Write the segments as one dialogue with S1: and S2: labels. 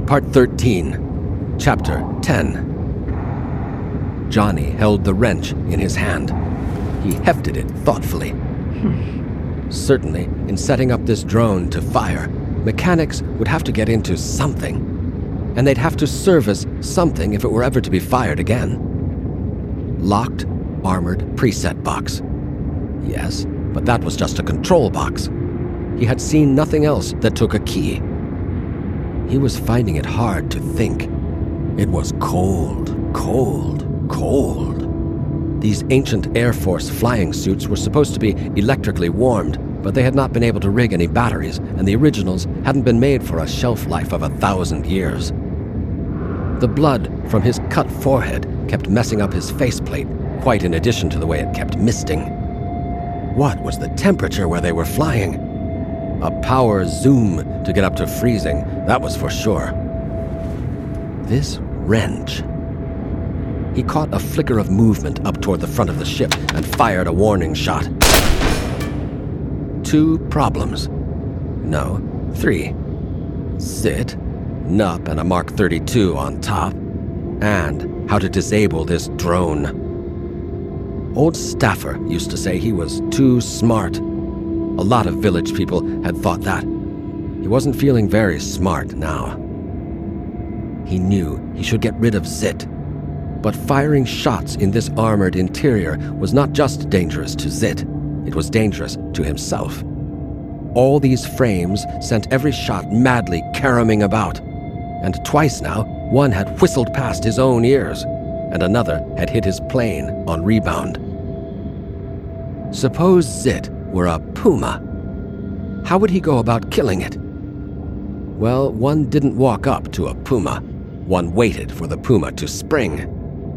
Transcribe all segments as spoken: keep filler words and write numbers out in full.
S1: Part thirteen, Chapter ten. Johnny held the wrench in his hand. He hefted it thoughtfully. Certainly, in setting up this drone to fire, mechanics would have to get into something, and they'd have to service something if it were ever to be fired again. Locked, armored preset box. Yes, but that was just a control box. He had seen nothing else that took a key. He was finding it hard to think. It was cold, cold, cold. These ancient Air Force flying suits were supposed to be electrically warmed, but they had not been able to rig any batteries, and the originals hadn't been made for a shelf life of a thousand years. The blood from his cut forehead kept messing up his faceplate, quite in addition to the way it kept misting. What was the temperature where they were flying? A power zoom to get up to freezing, that was for sure. This wrench. He caught a flicker of movement up toward the front of the ship and fired a warning shot. Two problems. No, three. Zit, Nup, and a Mark thirty-two on top. And how to disable this drone. Old Staffer used to say he was too smart. A lot of village people had thought that. He wasn't feeling very smart now. He knew he should get rid of Zit. But firing shots in this armored interior was not just dangerous to Zit, it was dangerous to himself. All these frames sent every shot madly caroming about, and twice now, one had whistled past his own ears, and another had hit his plane on rebound. Suppose Zit were a puma. How would he go about killing it? Well, one didn't walk up to a puma. One waited for the puma to spring.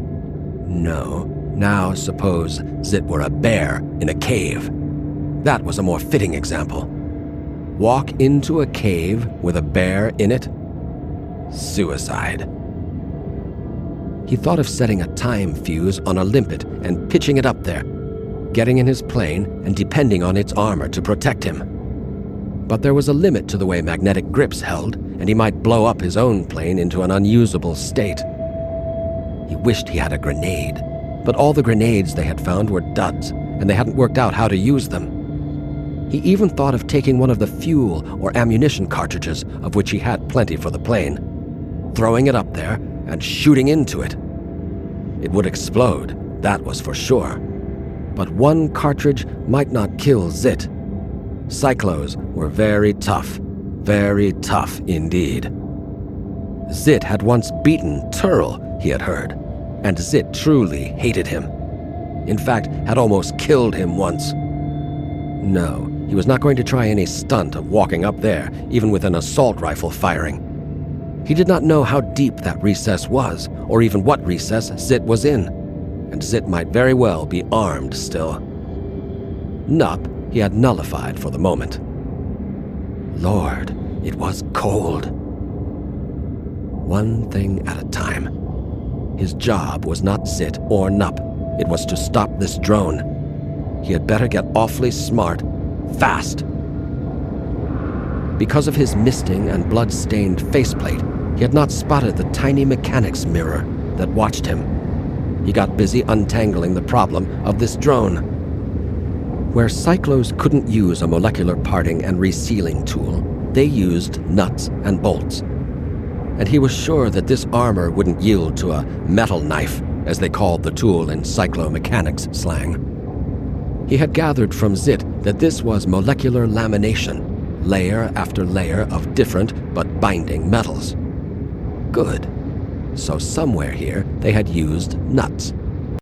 S1: No, now suppose Zit were a bear in a cave. That was a more fitting example. Walk into a cave with a bear in it? Suicide. He thought of setting a time fuse on a limpet and pitching it up there, getting in his plane and depending on its armor to protect him. But there was a limit to the way magnetic grips held, and he might blow up his own plane into an unusable state. He wished he had a grenade, but all the grenades they had found were duds, and they hadn't worked out how to use them. He even thought of taking one of the fuel or ammunition cartridges, of which he had plenty for the plane, throwing it up there and shooting into it. It would explode, that was for sure. But one cartridge might not kill Zit. Cyclos were very tough, very tough indeed. Zit had once beaten Turl, he had heard, and Zit truly hated him. In fact, had almost killed him once. No, he was not going to try any stunt of walking up there, even with an assault rifle firing. He did not know how deep that recess was, or even what recess Zit was in, and Zit might very well be armed still. Nup he had nullified for the moment. Lord, it was cold. One thing at a time. His job was not Zit or Nup. It was to stop this drone. He had better get awfully smart, fast. Because of his misting and blood-stained faceplate, he had not spotted the tiny mechanics mirror that watched him. He got busy untangling the problem of this drone. Where Cyclos couldn't use a molecular parting and resealing tool, they used nuts and bolts. And he was sure that this armor wouldn't yield to a metal knife, as they called the tool in cyclomechanics slang. He had gathered from Zit that this was molecular lamination, layer after layer of different but binding metals. Good. So somewhere here they had used nuts.